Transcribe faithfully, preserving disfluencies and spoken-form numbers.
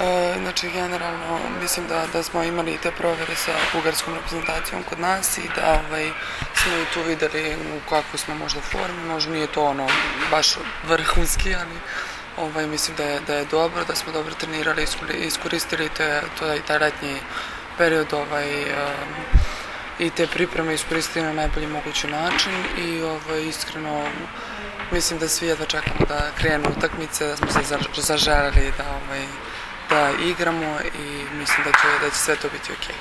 E, znači, generalno, mislim da, da smo imali te provere sa bugarskom reprezentacijom kod nas i da ovaj, smo i tu videli u kakvu smo možda formi, možda nije to ono baš vrhunski, ali ovaj, mislim da je, da je dobro, da smo dobro trenirali, iskoristili te, to, taj letnji period ovaj, um, i te pripreme iskoristili na najbolji mogući način i ovaj, iskreno mislim da svi jedva čekamo da krenu utakmice, da smo se zaželeli da, ovaj, da igramo i mislim da će, da će sve to biti okej.